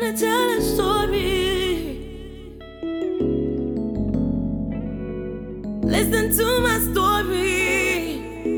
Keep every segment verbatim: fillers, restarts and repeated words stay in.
gonna tell a story. Listen to my story.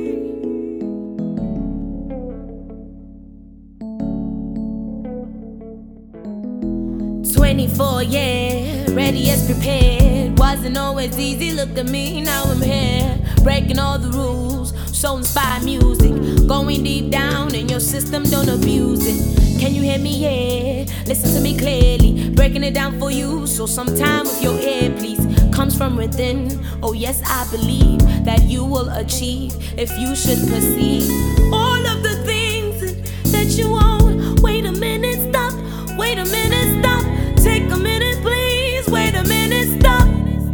Twenty-four, yeah, ready as prepared. Wasn't always easy, look at me, now I'm here. Breaking all the rules, so inspired music. Going deep down in your system, don't abuse it. Can you hear me? Yeah, listen to me clearly. Breaking it down for you, so sometime with your ear, please. Comes from within, oh yes, I believe that you will achieve if you should perceive all of the things that you own. Wait a minute, stop, wait a minute, stop. Take a minute, please, wait a minute, stop.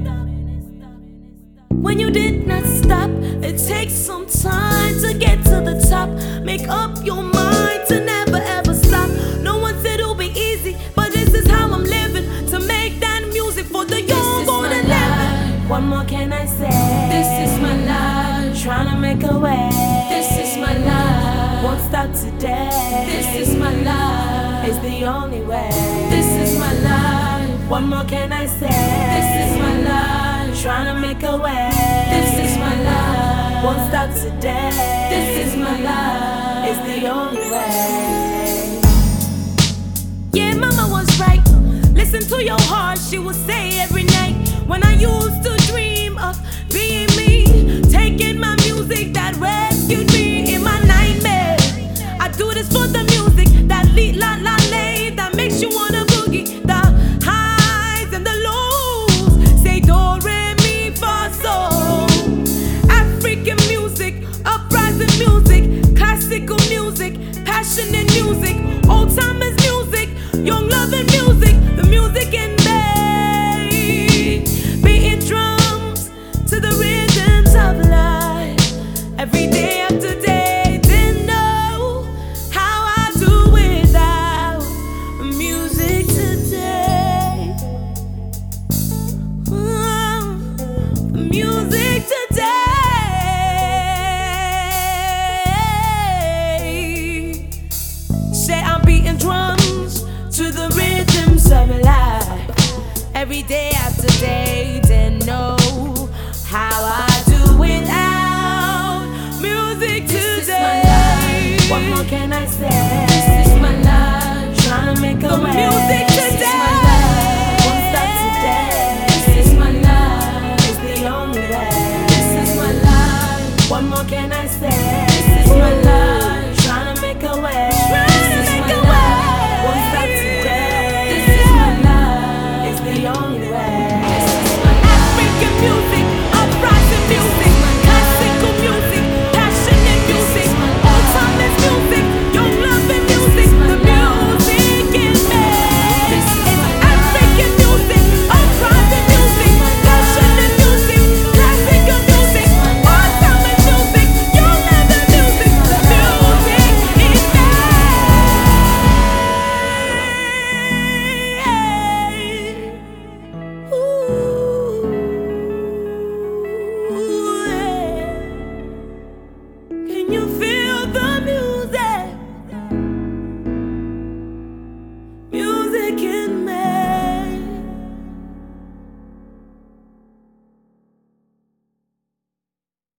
When you did not stop, it takes some time to get to the top. Make up your mind to never ever stop. No one said it'll be easy, but this is how I'm living. To make that music for the young, gonna live. What more can I say? This is my life. Trying to make a way. This is my life. Won't stop today. This is my life. It's the only way. This is my life. What more can I say? This is my life. Trying to make a way. This is my life. Won't stop today. This is my life. It's the only way. Yeah, mama was right. Listen to your heart, she would say every night. When I used to dream of being me, taking my music that rescued me in my nightmare. I do this for the music that lead la la lay, that makes you wanna boogie. The highs and the lows. Say do re mi fa sol. African music, uprising music, classical music, passionate music.